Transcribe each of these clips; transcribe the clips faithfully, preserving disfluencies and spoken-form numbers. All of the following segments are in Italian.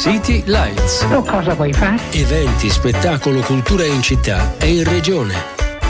City Lights. Oh, cosa vuoi fare? Eventi, spettacolo, cultura in città e in regione.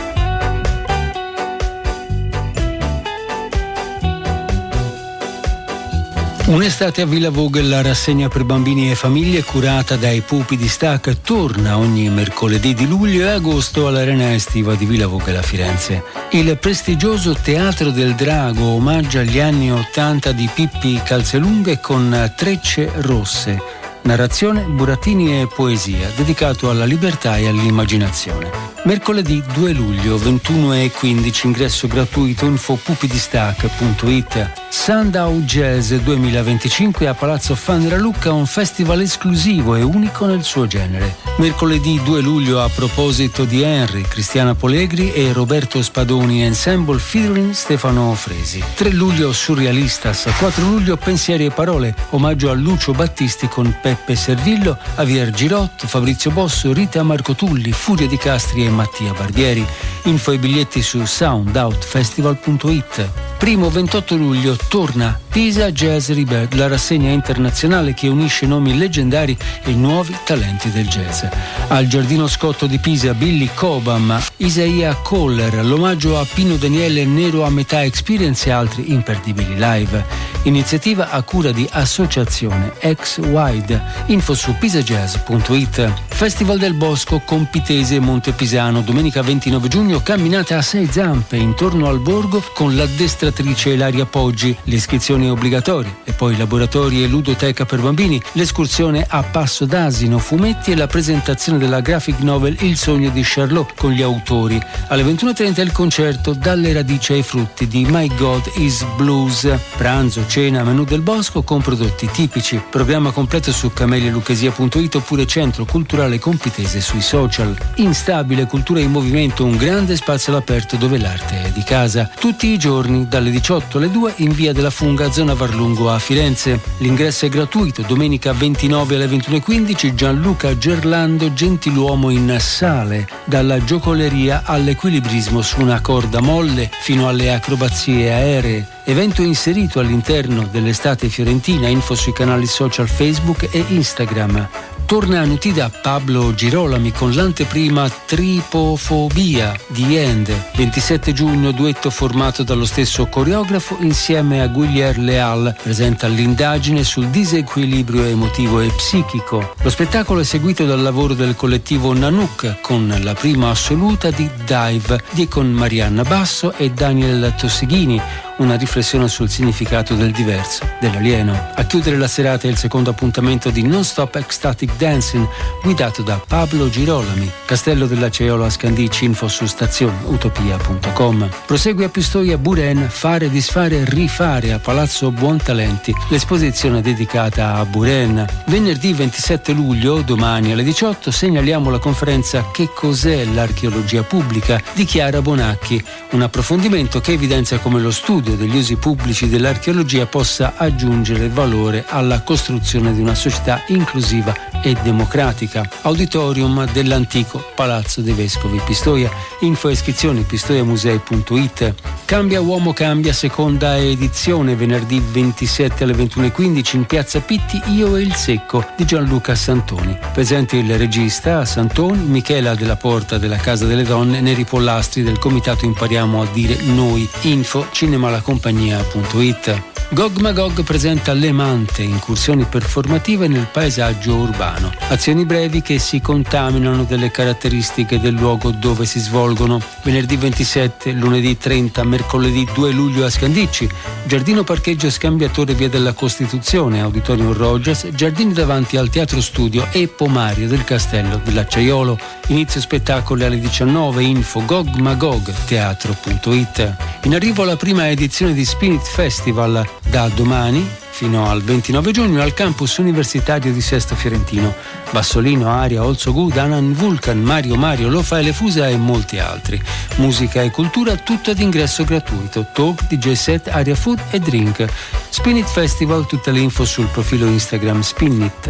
Un'estate a Villa Vogel, la rassegna per bambini e famiglie curata dai Pupi di Stac, torna ogni mercoledì di luglio e agosto all'Arena Estiva di Villa Vogel a Firenze. Il prestigioso Teatro del Drago omaggia gli anni ottanta di Pippi Calzelunghe con Trecce Rosse. Narrazione, burattini e poesia, dedicato alla libertà e all'immaginazione. Mercoledì due luglio, ventuno e quindici, ingresso gratuito, info pupidistac punto it. Sundown Jazz duemilaventicinque a Palazzo Fanny Lucca, un festival esclusivo e unico nel suo genere. Mercoledì due luglio, a proposito di Henry, Cristiana Polegri e Roberto Spadoni Ensemble featuring Stefano Fresi. tre luglio, Surrealistas. quattro luglio, Pensieri e Parole, omaggio a Lucio Battisti con Peppe Servillo, Javier Girotto, Fabrizio Bosso, Rita Marco Tulli, Furia di Castri e Mattia Barbieri. Info e biglietti su soundoutfestival punto it. Primo ventotto luglio torna Pisa Jazz Rebirth, la rassegna internazionale che unisce nomi leggendari e nuovi talenti del jazz. Al Giardino Scotto di Pisa, Billy Cobham, Isaiah Coller, l'omaggio a Pino Daniele, Nero a metà Experience e altri imperdibili live. Iniziativa a cura di Associazione X Wide. Info su pisajazz punto it. Festival del Bosco con Pitese e Montepisano, domenica ventinove giugno, camminata a sei zampe intorno al borgo con l'addestratrice Ilaria Poggi, le iscrizioni obbligatorie e poi laboratori e ludoteca per bambini, l'escursione a Passo d'Asino, fumetti e la presentazione della graphic novel Il sogno di Charlot con gli autori. Alle ventuno e trenta il concerto Dalle radici ai frutti di My God is Blues. Pranzo, cena, menù del bosco con prodotti tipici. Programma completo su camelia lucchesia punto it oppure Centro Culturale Compitese sui social. Instabile, cultura in movimento, un grande spazio all'aperto dove l'arte è di casa. Tutti i giorni dalle diciotto alle due in via della Funga, zona Varlungo a Firenze. L'ingresso è gratuito. Domenica ventinove alle ventuno e quindici Gianluca Gerlando, gentiluomo in sale, dalla giocoleria all'equilibrismo su una corda molle fino alle acrobazie aeree. Evento inserito all'interno dell'estate fiorentina. Info sui canali social Facebook e Instagram. Torna a Nutida Pablo Girolami con l'anteprima Tripofobia di End. ventisette giugno, duetto formato dallo stesso coreografo insieme a Guilherme Leal, presenta l'indagine sul disequilibrio emotivo e psichico. Lo spettacolo è seguito dal lavoro del collettivo Nanook con la prima assoluta di Dive di con Marianna Basso e Daniel Tossighini, una riflessione sul significato del diverso, dell'alieno. A chiudere la serata è il secondo appuntamento di Non Stop Ecstatic Dancing, guidato da Pablo Girolami. Castello dell'Aceiolo a Scandicci, info su stazione utopia punto com. Prosegue a Pistoia Buren, Fare, Disfare, Rifare a Palazzo Buontalenti, l'esposizione dedicata a Buren. Venerdì ventisette luglio, domani alle diciotto, segnaliamo la conferenza Che cos'è l'archeologia pubblica di Chiara Bonacchi, un approfondimento che evidenzia come lo studio degli usi pubblici dell'archeologia possa aggiungere valore alla costruzione di una società inclusiva e democratica. Auditorium dell'antico Palazzo dei Vescovi Pistoia. Info e iscrizioni pistoiamusei punto it. Cambia Uomo Cambia, seconda edizione, venerdì ventisette alle ventuno e quindici in Piazza Pitti, Io e il Secco di Gianluca Santoni. Presente il regista Santoni, Michela della Porta della Casa delle Donne, Neri Pollastri del Comitato Impariamo a dire Noi. Info cinemalacompagnia punto it. Gog Magog presenta Le Mante, incursioni performative nel paesaggio urbano. Azioni brevi che si contaminano delle caratteristiche del luogo dove si svolgono. Venerdì ventisette, lunedì trenta, mercoledì due luglio a Scandicci. Giardino Parcheggio Scambiatore via della Costituzione, Auditorium Rogers, giardini davanti al Teatro Studio e Pomario del Castello dell'Acciaiolo. Inizio spettacoli alle diciannove, info gogmagog teatro punto it. In arrivo la prima edizione di Spinit Festival, da domani fino al ventinove giugno al campus universitario di Sesto Fiorentino. Bassolino, Aria, Olso Good, Anan Vulcan, Mario Mario, Lofaele Fusa e molti altri. Musica e cultura, tutto ad ingresso gratuito. Talk, D J set, Aria Food e Drink. Spinit Festival, tutte le info sul profilo Instagram Spinit.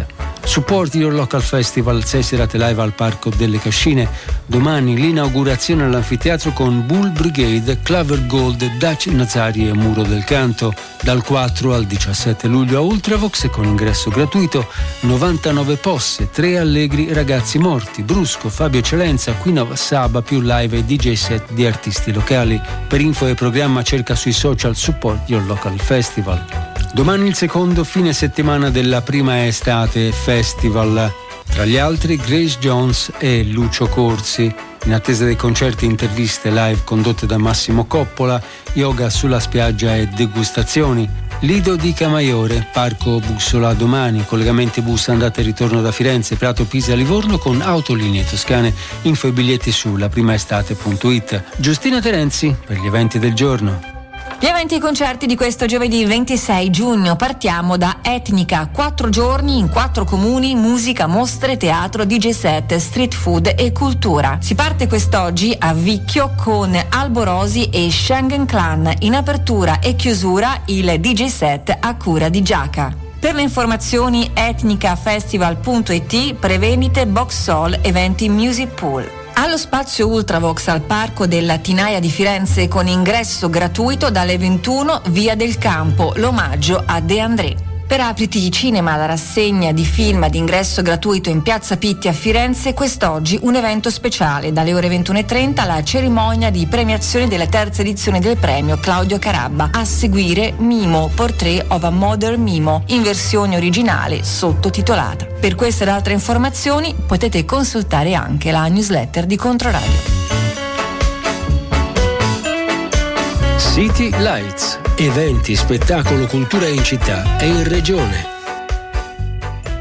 Support Your Local Festival, sei serate live al Parco delle Cascine. Domani l'inaugurazione all'anfiteatro con Bull Brigade, Claver Gold, Dutch Nazari e Muro del Canto. Dal quattro al diciassette luglio a Ultravox con ingresso gratuito. novantanove posse, tre allegri ragazzi morti, Brusco, Fabio Eccellenza, Queen Saba più live e D J set di artisti locali. Per info e programma cerca sui social Support Your Local Festival. Domani il secondo fine settimana della prima estate festival. Tra gli altri Grace Jones e Lucio Corsi. In attesa dei concerti e interviste live condotte da Massimo Coppola, yoga sulla spiaggia e degustazioni. Lido di Camaiore, Parco Bussola domani, collegamenti bus andata e ritorno da Firenze, Prato, Pisa, Livorno con autolinee toscane. Info e biglietti su laprimaestate punto it. Giustina Terenzi per gli eventi del giorno. Gli eventi e concerti di questo giovedì ventisei giugno. Partiamo da Etnica, quattro giorni in quattro comuni, musica, mostre, teatro, D J set, street food e cultura. Si parte quest'oggi a Vicchio con Alborosi e Schengen Clan, in apertura e chiusura il D J set a cura di Giaca. Per le informazioni etnicafestival punto it, prevendite Box Soul, eventi Music Pool. Allo spazio Ultravox al Parco della Tinaia di Firenze con ingresso gratuito dalle ventuno, via del Campo, l'omaggio a De André. Per Apriti Cinema, la rassegna di film ad ingresso gratuito in Piazza Pitti a Firenze, quest'oggi un evento speciale. Dalle ore ventuno e trenta la cerimonia di premiazione della terza edizione del premio Claudio Carabba. A seguire Mimo, Portrait of a Modern Mimo, in versione originale sottotitolata. Per queste ed altre informazioni potete consultare anche la newsletter di Controradio. City Lights. Eventi, spettacolo, cultura in città e in regione.